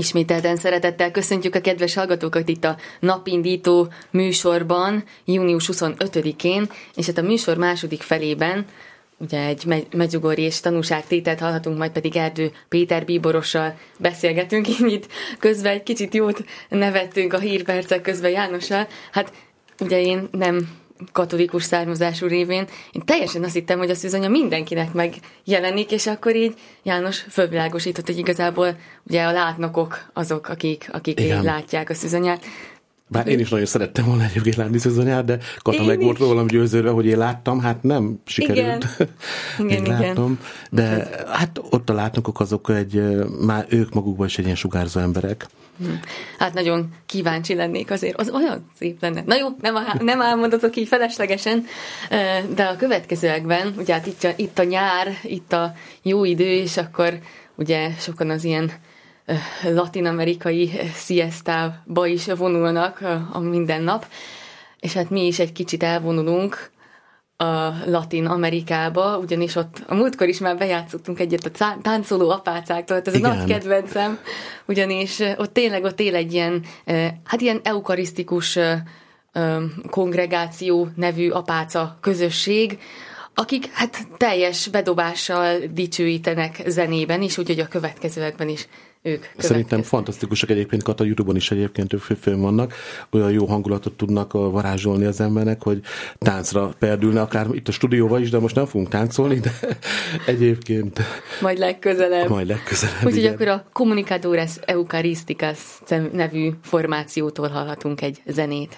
Ismételten szeretettel köszöntjük a kedves hallgatókat itt a napindító műsorban, június 25-én, és hát a műsor második felében ugye egy medjugorji és tanúságtételt hallhatunk, majd pedig Erdő Péter bíborossal beszélgetünk, így itt közben egy kicsit jót nevettünk a hírpercek közben Jánossal. Hát ugye én nem katolikus származású révén, én teljesen azt hittem, hogy a szűzanya mindenkinek megjelenik, és akkor így János fölvilágosított, hogy igazából ugye a látnokok azok, akik látják a szűzanyát. Bár én is nagyon szerettem volna egyébként látni szűzanyát, de Kata meg volt rólam győződve, hogy én láttam, hát nem sikerült. Igen. Láttam, de hát ott a látnokok azok már ők magukban is egy ilyen sugárzó emberek. Hát nagyon kíváncsi lennék azért, az olyan szép lenne. Na jó, nem álmodatok így feleslegesen, de a következőekben, ugye hát itt a nyár, itt a jó idő, és akkor ugye sokan az ilyen latin-amerikai siestába is vonulnak a minden nap, és hát mi is egy kicsit elvonulunk a Latin-Amerikába, ugyanis ott a múltkor is már bejátszottunk egyet a táncoló apácáktól, ez a nagy kedvencem, ugyanis ott él egy ilyen, hát ilyen eukarisztikus kongregáció nevű apáca közösség, akik hát teljes bedobással dicsőítenek zenében is, úgyhogy a következőekben is ők Szerintem fantasztikusak egyébként, Kata, YouTube-on is egyébként ők fönn vannak, olyan jó hangulatot tudnak varázsolni az embernek, hogy táncra perdülne, akár itt a stúdióban is, de most nem fogunk táncolni, de egyébként... Majd legközelebb. Úgyhogy akkor a Comunicadores Eucharisticas nevű formációtól hallhatunk egy zenét.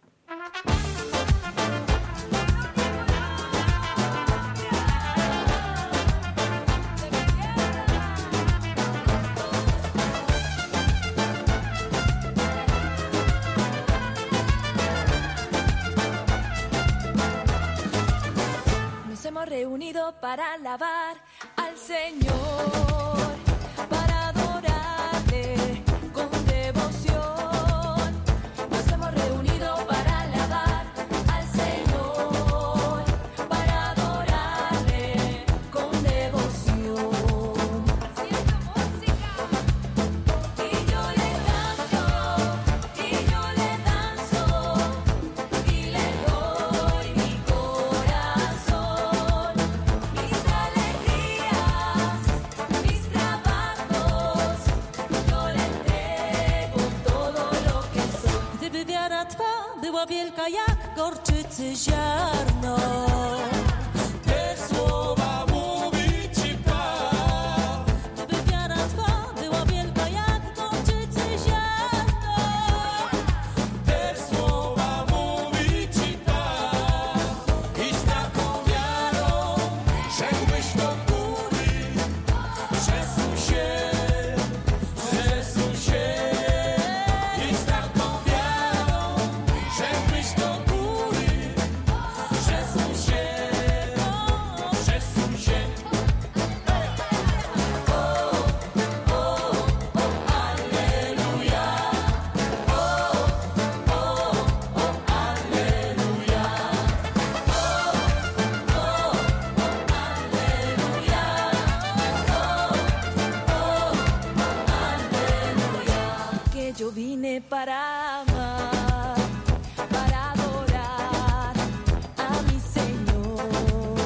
Reunido para alabar al Señor, para adorarle con devoción. Nos hemos reunido para alabar al Señor, para adorarle con devoción. Haciendo música. Y yo le canto, y yo le danzo, y le doy mi corazón. Była wielka jak gorczycy ziarno. Te słowa mówi ci Pan. Gdyby wiara twa była wielka jak gorczycy ziarno. Te słowa mówi ci Pan. I z taką wiarą rzekłbyś do góry. Przesuń się. I z taką wiarą rzekłbyś do góry, przesuń się, przesuń się. Alleluja. Alleluja. Alleluja. Que yo vine para amar, para adorar a mi Señor.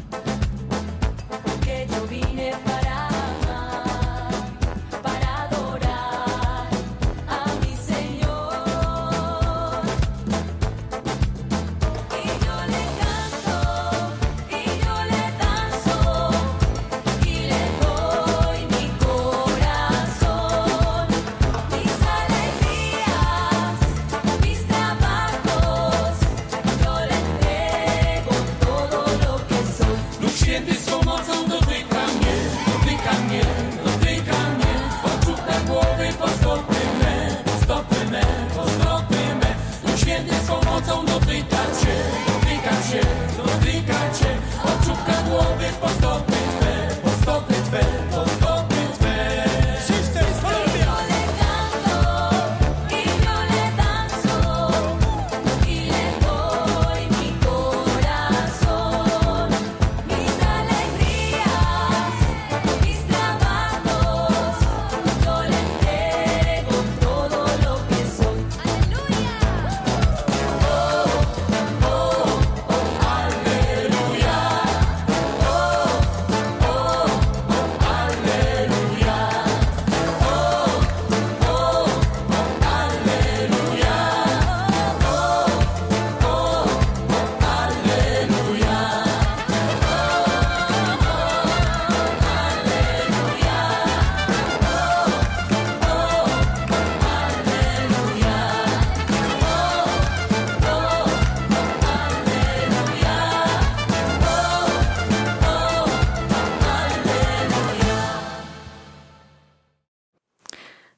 Que yo vine para amar, para adorar a mi Señor. Y yo le canto, y yo le danzo, y le doy mi corazón, mis alegrías, mis trabajos, yo le entrego todo lo que soy. Duch Święty swą mocą dotyka mnie.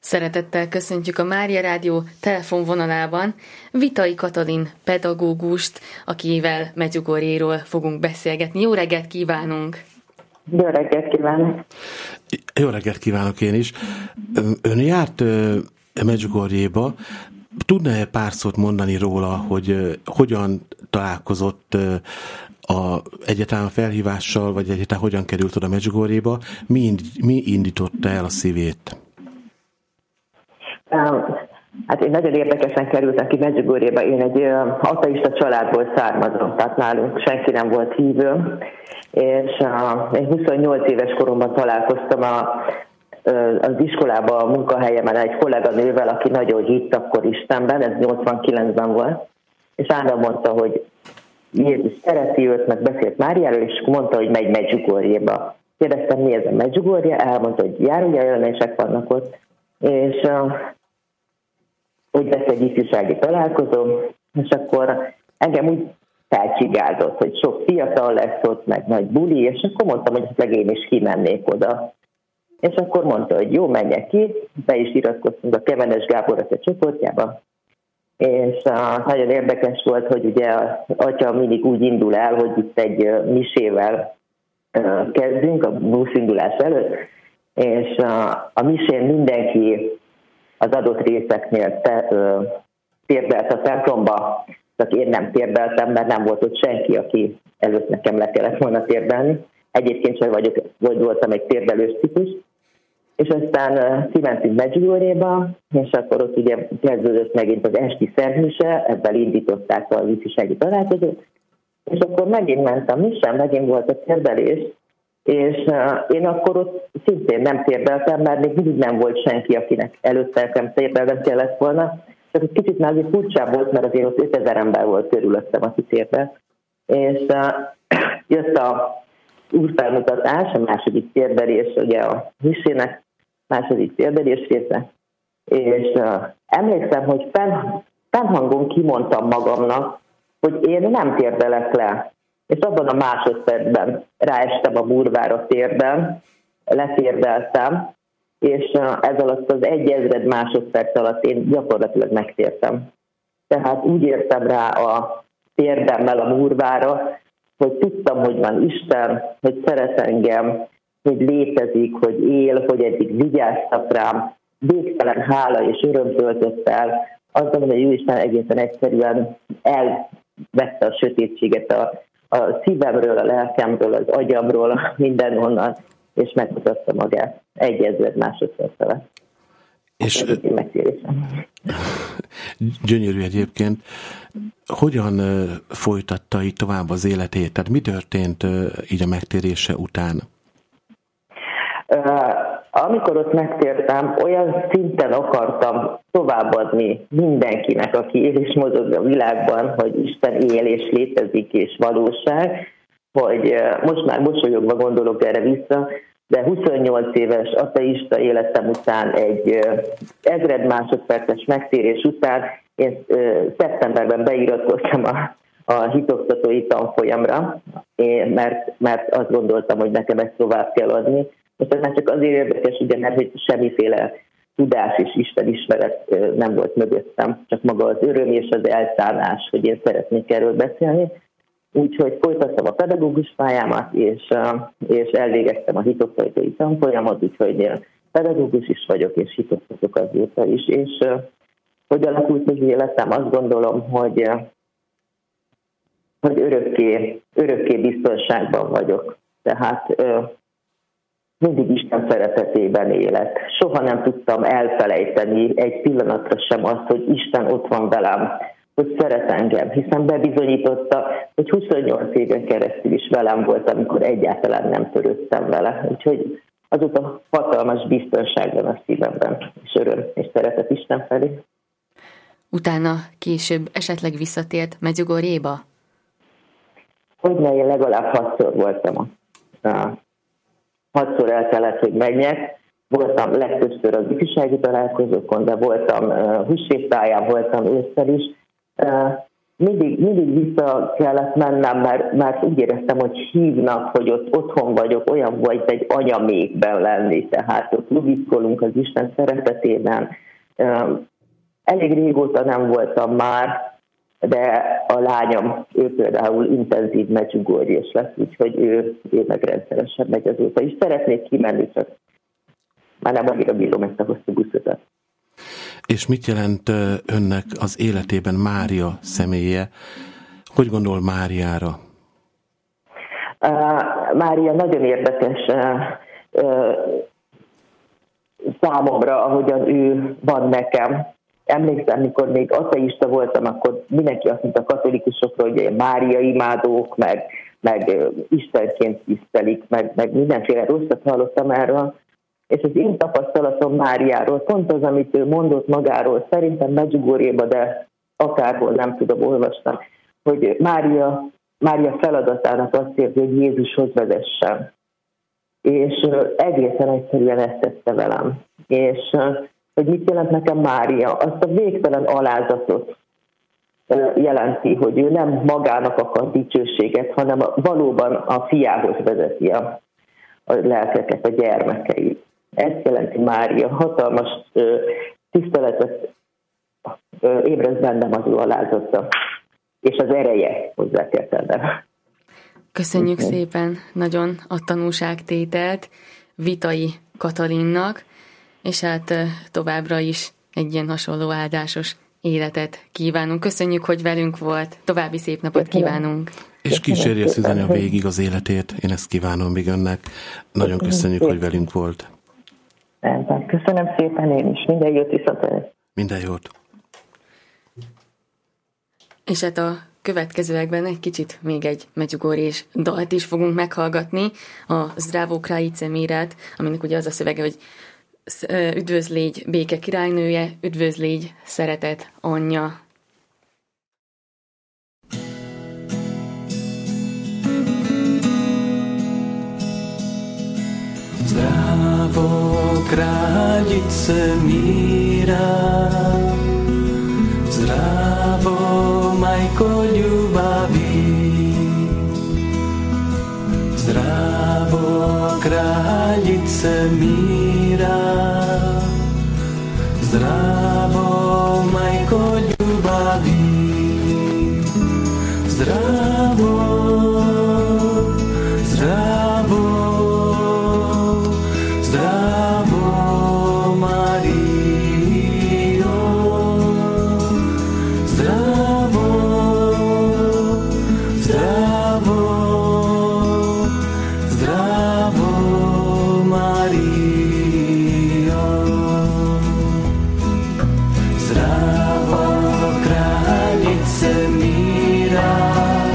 Szeretettel köszöntjük a Mária Rádió telefonvonalában Vitai Katalin pedagógust, akivel Medjugorjéról fogunk beszélgetni. Jó reggelt kívánunk! Jó reggelt kívánok! Jó reggelt kívánok én is. Ön járt Medjugorjéba. Tudna-e pár szót mondani róla, hogy hogyan találkozott egyáltalán felhívással, vagy egyáltalán hogyan került oda Medjugorjéba? Mi indította el a szívét? Hát én nagyon érdekesen kerültem ki Medjugorjéba. Én egy ateista családból származom, tehát nálunk senki nem volt hívő, és én 28 éves koromban találkoztam az iskolában, a munkahelyemen egy kolléganővel, aki nagyon hitt akkor Istenben, ez 89-ben volt, és állandóan mondta, hogy Jézus szereti őt, meg beszélt Máriáról, és mondta, hogy megy Medjugorjéba. Kérdeztem, mi ez a Medjugorje? Elmondta, hogy járójelölések vannak ott, és úgy lesz egy ifjúsági találkozó, és akkor engem úgy felcsigázott, hogy sok fiatal lesz ott, meg nagy buli, és akkor mondtam, hogy esetleg én is kimennék oda. És akkor mondta, hogy jó, menjek ki, be is iratkoztunk a Kemenes Gábor a csoportjába, és nagyon érdekes volt, hogy ugye az atya mindig úgy indul el, hogy itt egy misével kezdünk a buszindulás előtt, és a misén mindenki az adott részeknél térdelt a templomba, csak én nem térdeltem, mert nem volt ott senki, aki előtt nekem le kellett volna térdelni. Egyébként sem voltam egy térdelős típus. És aztán kimentünk Medjugorjéba, és akkor ott ugye kezdődött megint az esti szentmise, ebben indították az ifjúsági találkozót, és akkor megint ment a mise, megint volt a térdelés, és én akkor ott szintén nem térdeltem, mert még mindig nem volt senki, akinek előtte nekem térdelnem kellett volna. Csak egy kicsit már azért furcsább volt, mert azért ott 5000 ember volt körülöttem, aki térdelt. És jött a úrfelmutatás, a második térdelés, ugye a misének második térdelés része, és emlékszem, hogy fennhangon kimondtam magamnak, hogy én nem térdelek le. És abban a másodpercben ráestem a burvára térden, letérdeltem, és ez alatt az 1000 másodperc alatt én gyakorlatilag megtértem. Tehát úgy értem rá a térdemmel a burvára, hogy tudtam, hogy van Isten, hogy szeret engem, hogy létezik, hogy él, hogy eddig vigyáztak rám, végtelen hála és öröm töltött el. Azt gondolom, hogy Isten egészen egyszerűen elvette a sötétséget a szívemről, a lelkemről, az agyamról, mindenhonnan, és megmutatta magát 1000 másodperc alatt. És gyönyörű egyébként. Hogyan folytatta így tovább az életét? Tehát mi történt így a megtérése után? Amikor ott megtértem, olyan szinten akartam továbbadni mindenkinek, aki él és mozog a világban, hogy Isten él és létezik és valóság, hogy most már mosolyogva gondolok erre vissza, de 28 éves ateista életem után, egy 1000 másodperces megtérés után én szeptemberben beiratkoztam a hitoktatói tanfolyamra, mert azt gondoltam, hogy nekem ezt tovább kell adni. És ez már csak azért érdekes, ugye, mert hogy semmiféle tudás és Isten ismeret nem volt mögöttem, csak maga az öröm és az elszánás, hogy én szeretnék erről beszélni. Úgyhogy folytattam a pedagógus pályámat, és elvégeztem a hitoktatói tanfolyamot, úgyhogy pedagógus is vagyok, és hitoktatok azóta is. És hogy alakult az életem, azt gondolom, hogy örökké biztonságban vagyok. Tehát mindig Isten szeretetében élek. Soha nem tudtam elfelejteni egy pillanatra sem azt, hogy Isten ott van velem, hogy szeret engem, hiszen bebizonyította, hogy 28 éven keresztül is velem volt, amikor egyáltalán nem törődtem vele. Úgyhogy azóta hatalmas biztonság van a szívemben, és öröm és szeretet Isten felé. Utána később esetleg visszatért Medjugorjéba? Hogyne, én legalább 6-szor voltam. 6-szor el kellett, hogy menjek. Voltam legtöbbször az ifjúsági találkozókon, de voltam húsvéttáján, voltam ősszel is. mindig vissza kellett mennem, mert úgy éreztem, hogy hívnak, hogy ott otthon vagyok, olyan vagy egy anyamékben lenni, tehát ott lubickolunk az Isten szeretetében. Elég régóta nem voltam már, de a lányom, ő például intenzív Medjugorjes lesz, úgyhogy ő meg rendszeresen megy azóta is. Szeretnék kimenni, csak már nem annyira bírom ezt a hosszú buszutat. És mit jelent önnek az életében Mária személye? Hogy gondol Máriára? Mária nagyon érdekes számomra, ahogyan ő van nekem. Emlékszem, mikor még ateista voltam, akkor mindenki azt mondta a katolikusokról, hogy Mária imádók, meg Istenként tisztelik, meg mindenféle rosszat hallottam erről. És az én tapasztalatom Máriáról, pont az, amit ő mondott magáról, szerintem Medjugorjéba, de akárhol nem tudom, olvastam, hogy Mária feladatának azt érzi, hogy Jézushoz vezessen. És egészen egyszerűen ezt tette velem. És hogy mit jelent nekem Mária? Azt a végtelen alázatot jelenti, hogy ő nem magának akar dicsőséget, hanem valóban a fiához vezeti a lelkeket, a gyermekeit. Ezt jelenti Mária. Hatalmas tiszteletet ébreszt bennem az ő alázata. És az ereje, hozzá kell tennem. Köszönjük szépen nagyon a tanúságtételt Vitai Katalinnak, és hát továbbra is egy ilyen hasonló áldásos életet kívánunk. Köszönjük, hogy velünk volt. További szép napot kívánunk. És kísérje Szűzanya végig az életét. Én ezt kívánom még önnek. Nagyon köszönjük, hogy velünk volt. Köszönöm szépen én is. Minden jót viszont. Minden jót. És hát a következőekben egy kicsit még egy medjugorjés dalt is fogunk meghallgatni, a Zdravo Krajice Mirat, aminek ugye az a szövege, hogy üdvözlégy béke királynője, üdvözlégy szeretet anyja. Zdravo kraljice mira, zdravo majko ljubavi, zdravo kraljice mira, zdravo majko ljubavi, zdravo, zdravo, zdravo Mario, zdravo, zdravo, zdravo Mario, zdravo kraljice mira,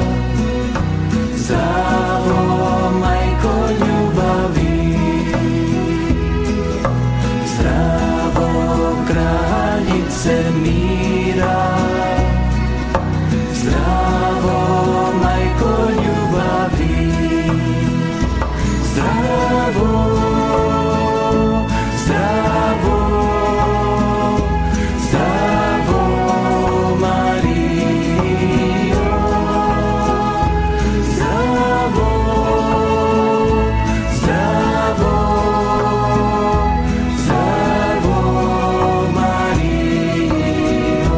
zdravo majko ljubavi, zdravo kraljice mira, zdravo majko ljubavi, zdravo, zdravo, zdravo Mario, zdravo, zdravo, zdravo Mario,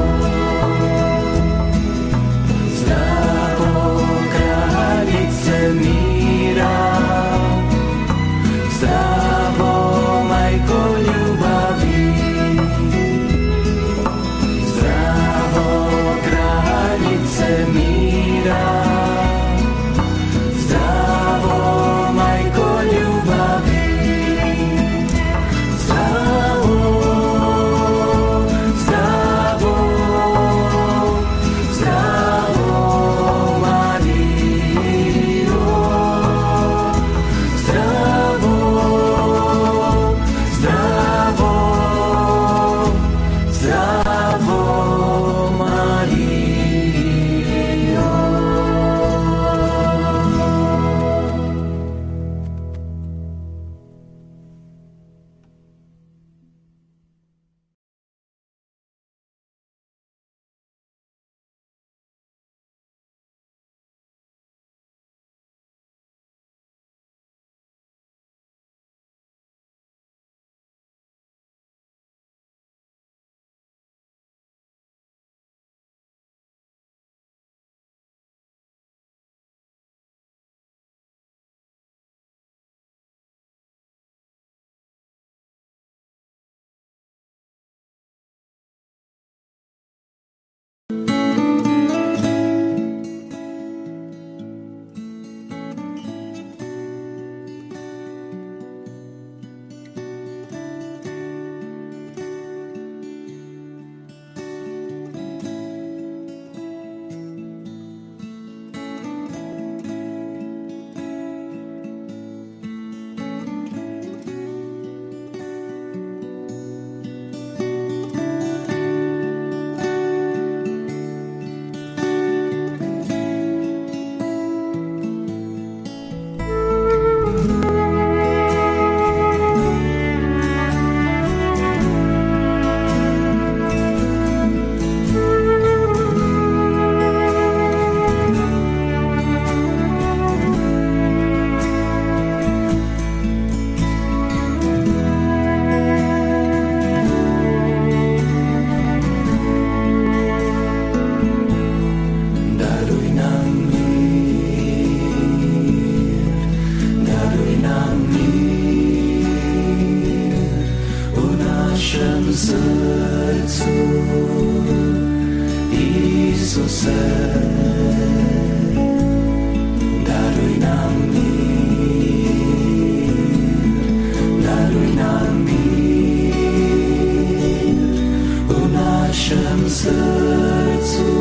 srdcu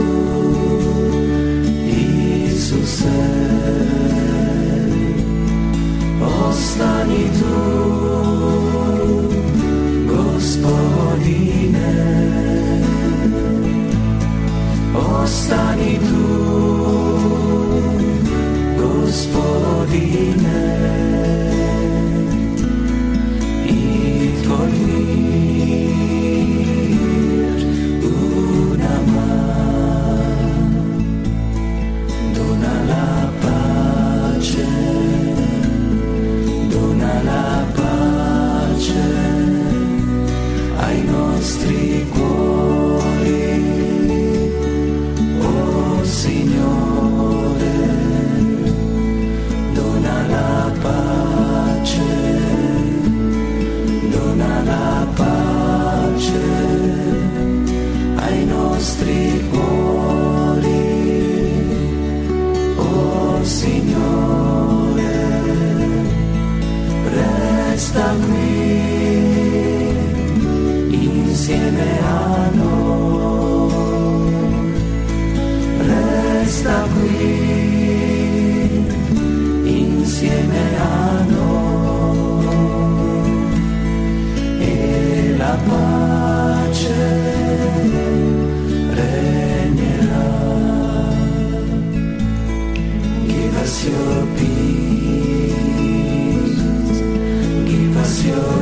Isuse, ostani tu, Gospodine, ostani tu, Gospodine, i tvoj mir u nama dona la pace ai nostri cuori, oh Signore, dona la pace ai nostri cuori, oh Signore, resta qui insieme a noi, resta qui insieme a noi, e la pace regnerà. Give us your peace, give us your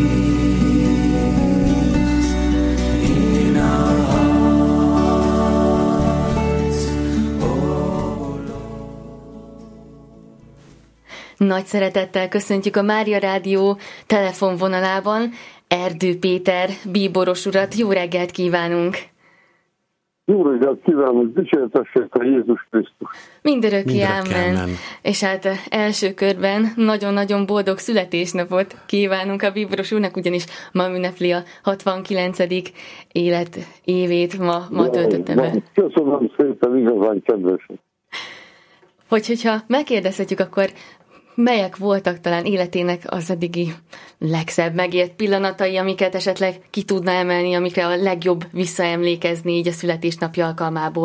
peace in our hearts, oh Lord. Nagy szeretettel köszöntjük a Mária Rádió telefonvonalában Erdő Péter bíboros urat. Jó reggelt kívánunk! Jó reggelt kívánok, dicsértessék a Jézus Krisztus. Mindörökké Mindörökké ámen. ámen. És hát első körben nagyon-nagyon boldog születésnapot kívánunk a bíboros úrnak, ugyanis ma ünnepli a 69. életévét, ma töltötte be. Köszönöm szépen, igazán kedvesek. Hogyha megkérdezhetjük, akkor melyek voltak talán életének az eddigi legszebb megélt pillanatai, amiket esetleg ki tudna emelni, amikre a legjobb visszaemlékezni így a születésnapja alkalmából?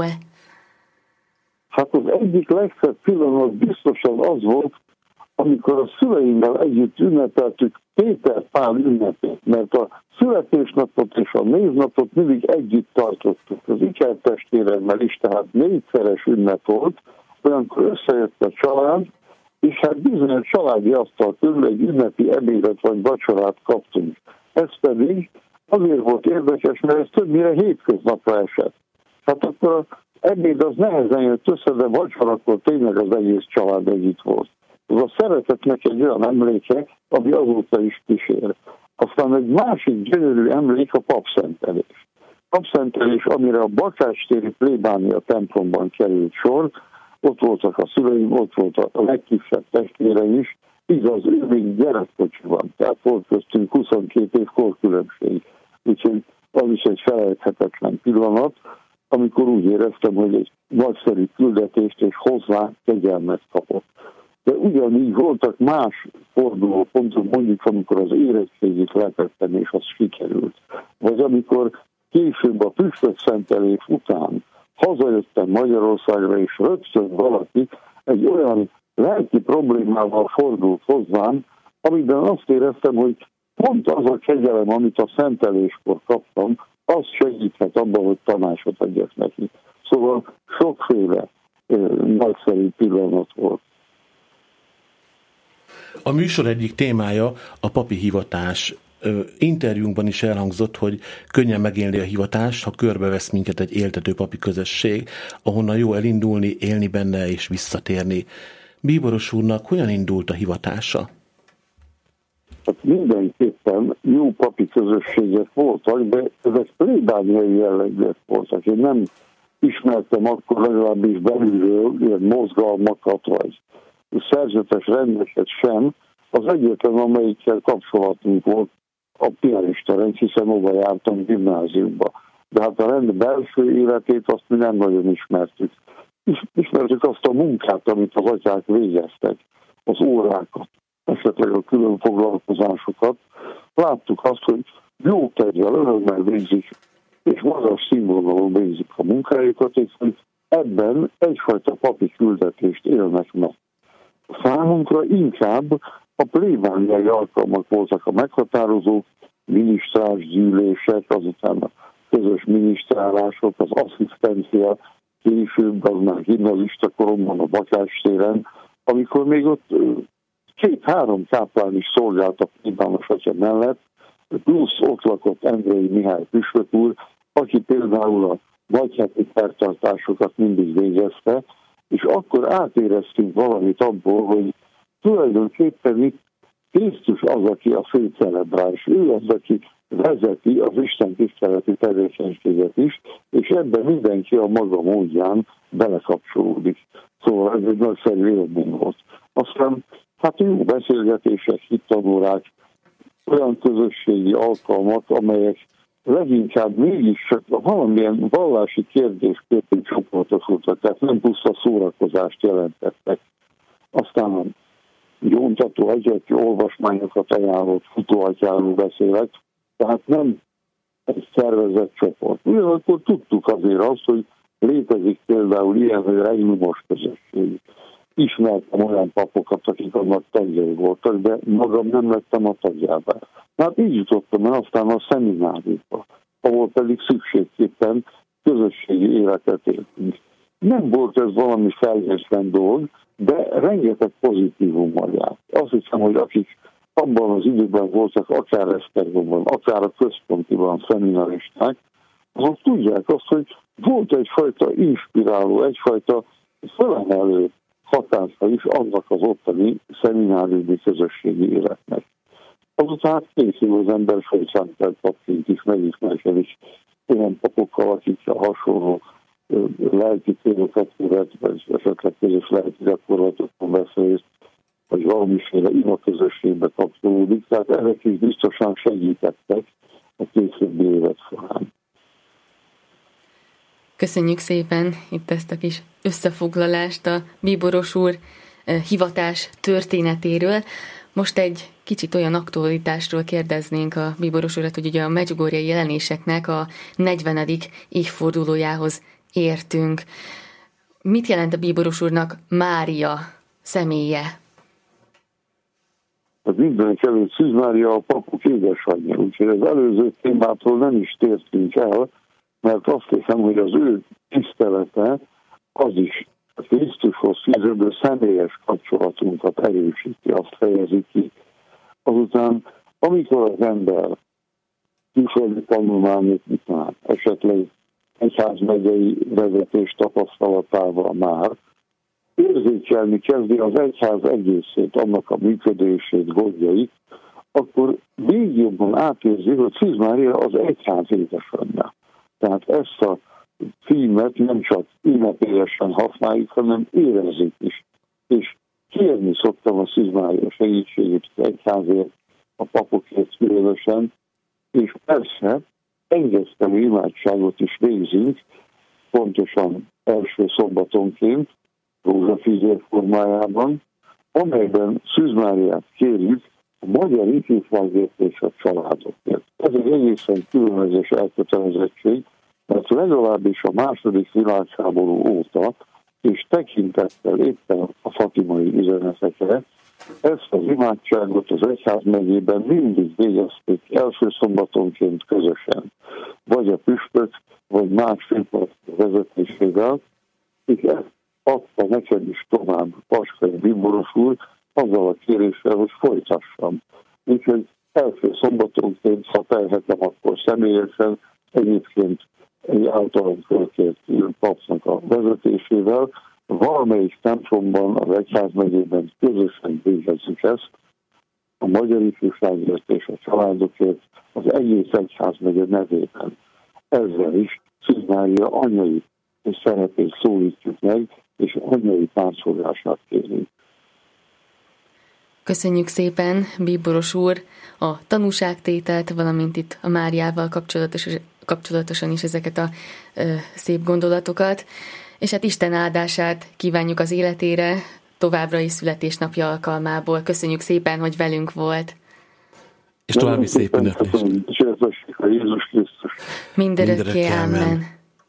Hát az egyik legszebb pillanat biztosan az volt, amikor a szüleimmel együtt ünnepeltük Péter Pál ünnepét, mert a születésnapot és a névnapot mindig együtt tartottuk. Az ikertestvéremmel is, tehát 4-szeres ünnep volt, olyankor összejött a család, és hát bizony a családi asztal körül egy ünnepi ebédet vagy vacsorát kaptunk. Ez pedig azért volt érdekes, mert ez többnyire hétköznapra esett. Hát akkor az ebéd az nehezen jött össze, de vacsorakor tényleg az egész család együtt volt. Ez a szeretetnek egy olyan emléke, ami azóta is kísér. Aztán egy másik gyönyörű emlék a papszentelés. Papszentelés, amire a Bakácstéri plébánia templomban került sor, ott voltak a szüleim, ott volt a legkisebb testvére is, igaz, ő még gyerekkocsiban, tehát volt köztünk 22 év korkülönbség. Úgyhogy az is egy felejthetetlen pillanat, amikor úgy éreztem, hogy egy nagyszerű küldetést és hozzá kegyelmet kapott. De ugyanígy voltak más fordulópontok, mondjuk amikor az érettségit letettem, és az sikerült. Vagy amikor később a püspökszentelés után hazajöttem Magyarországra, és rögtön valaki egy olyan lelki problémával fordult hozzám, amiben azt éreztem, hogy pont az a kegyelem, amit a szenteléskor kaptam, az segíthet abban, hogy tanácsot adjak neki. Szóval sokféle nagyszerű pillanat volt. A műsor egyik témája a papi hivatás. Interjúnkban is elhangzott, hogy könnyen megélni a hivatást, ha körbevesz minket egy éltető papi közösség, ahonnan jó elindulni, élni benne és visszatérni. Bíboros úrnak hogyan indult a hivatása? Hát mindenképpen jó papi közösségek voltak, de ezek plébániai jellegűek voltak. Én nem ismertem akkor legalábbis belülről ilyen mozgalmakat, vagy szerzetes rendeket sem. Az egyetlen, amelyikkel kapcsolatunk volt, a pianista rend, hiszen oda jártam gimnáziumba. De hát a rend belső életét azt mi nem nagyon ismertük. Ismertük azt a munkát, amit az atyák végeztek, az órákat, esetleg a külön foglalkozásokat. Láttuk azt, hogy jó kedvel, örömmel végzik és magas színvonalon végzik a munkájukat, és ebben egyfajta papi küldetést élnek meg. Számunkra inkább a plébániai alkalmak voltak a meghatározók, minisztrás gyűlések, azután a közös minisztrálások, az asszisztencia, később az már gimnazista koromban a Bakástéren, amikor még ott 2-3 káplán is szolgált a plébános atya mellett, plusz ott lakott Endrei Mihály püspök úr, aki például a nagyheti szertartásokat mindig végezte, és akkor átéreztünk valamit abból, hogy tulajdonképpen itt Krisztus az, aki a főcelebrál, és ő az, aki vezeti az Isten tiszteleti tevékenységet is, és ebben mindenki a maga módján belekapcsolódik. Szóval ez egy nagyszerű élmény volt. Aztán hát jó beszélgetések, hittanórák, olyan közösségi alkalmak, amelyek leginkább mégiscsak valamilyen vallási kérdéskörben csoportosultak, tehát nem puszta szórakozást jelentettek. Aztán a gyóntató egyetű olvasmányokat ajánlott futóatyáról beszélek, tehát nem egy szervezett csoport. Ugyanakkor tudtuk azért azt, hogy létezik például ilyen, hogy regnumos közösség. Ismertem olyan papokat, akik annak tagjai voltak, de magam nem lettem a tagjává. Hát így jutottam el aztán a szemináriumba, ahol pedig szükségképpen közösségi életet éltünk. Nem volt ez valami felhőtlen dolog, de rengeteg pozitívummal járt. Azt hiszem, hogy akik abban az időben voltak, akár Esztergomban, akár a központiban szeminaristák, azok tudják azt, hogy volt egyfajta inspiráló, egyfajta felemelő hatása is annak az ottani szemináriumi közösségi életnek. Azután készül az ember felszántelt papként is megismerkedik olyan papokkal, akikkel hasonló lelki célokat követ, vagy esetleg közös lelki gyakorlatokon vesz részt, vagy valamiféle imaközösségbe kapcsolódik, tehát ezek is biztosan segítettek a későbbi évet során. Köszönjük szépen itt ezt a kis összefoglalást a Bíboros úr hivatás történetéről. Most egy kicsit olyan aktualitásról kérdeznénk a Bíboros urat, hogy ugye a medjugorjei jelenéseknek a 40. évfordulójához értünk. Mit jelent a Bíboros úrnak Mária személye? Az mindenek előtt Szűz Mária a papok édesanyja, úgyhogy az előző témától nem is tértünk el, mert azt hiszem, hogy az ő tisztelete az is a Krisztushoz fűződő személyes kapcsolatunkat erősíti, azt fejezi ki. Azután, amikor az ember külföldi tanulmányok után, esetleg egyházmegyei vezetés tapasztalatával már érzékelni kezdi az egyház egészét, annak a működését, gondjait, akkor még jobban átérzi, hogy Szűz Mária az egyház édesanyja. Tehát ezt a címet nem csak ünnepélyesen használjuk, hanem érezzük is. És kérni szoktam a Szűz Mária segítségét az egyházért, a papokért különösen, és persze engesztelő imádságot is végzünk, pontosan első szombatonként, rózsafízér formájában, amelyben Szűz Máriát kérjük a magyar ifjúságért és a családokért. Ez egy egészen különleges elkötelezettség, mert legalábbis a második világháború óta, és tekintettel éppen a fatimai üzenetekre, ezt az imádságot az egyházmegyében mindig végezték első szombatonként közösen, vagy a püspök, vagy más főpart vezetésével, és ezt adta nekem is tovább Paskai Bíboros úr, azzal a kéréssel, hogy folytassam. Úgyhogy első szombatonként, ha telhetem, akkor személyesen, egyébként egy általán fölkért papnak a vezetésével, valamelyik templomban, az egyházmegyében közösen végezzük ezt, a magyar ifjúságért és a családokért az egész egyházmegye nevében. Ezzel is Szűz Mária anyai szerepét szólítjuk meg, és anyai táncolását kérünk. Köszönjük szépen, Bíboros úr, a tanúságtételt, valamint itt a Máriával kapcsolatosan is ezeket a szép gondolatokat, és hát Isten áldását kívánjuk az életére, továbbra is születésnapja alkalmából. Köszönjük szépen, hogy velünk volt. És további szép ünneplést. Dicsértessék a Jézus Krisztus. Mindörökké, ámen.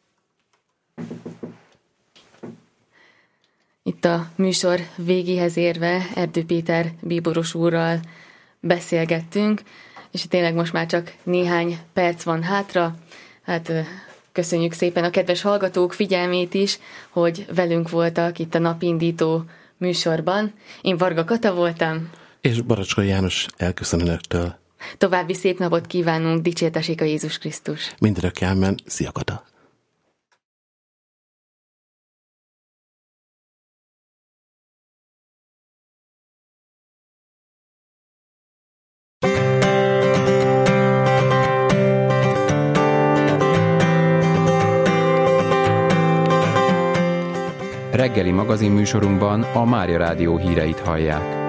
Itt a műsor végéhez érve Erdő Péter bíboros úrral beszélgettünk, és tényleg most már csak néhány perc van hátra. Hát köszönjük szépen a kedves hallgatók figyelmét is, hogy velünk voltak itt a napindító műsorban. Én Varga Kata voltam. És Baracskai János elköszön önöktől. További szép napot kívánunk, dicsértessék a Jézus Krisztus. Mindörökké, ámen. Szia, Kata! Reggeli magazinműsorunkban a Mária Rádió híreit hallják.